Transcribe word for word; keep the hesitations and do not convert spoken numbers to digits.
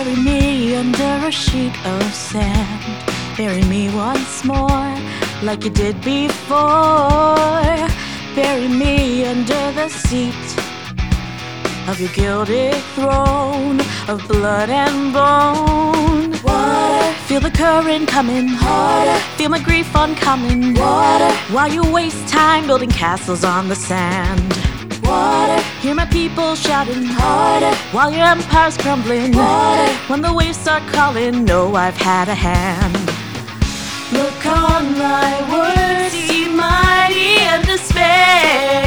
Bury me under a sheet of sand. Bury me once more, like you did before. Bury me under the seat of your gilded throne of blood and bone. Water, feel the current coming harder. Feel my grief oncoming. Water, while you waste time building castles on the sand. Water, hear my people shouting harder while your empire's crumbling. Water, when the waves start calling, know I've had a hand. Look on my words, see mighty and despair.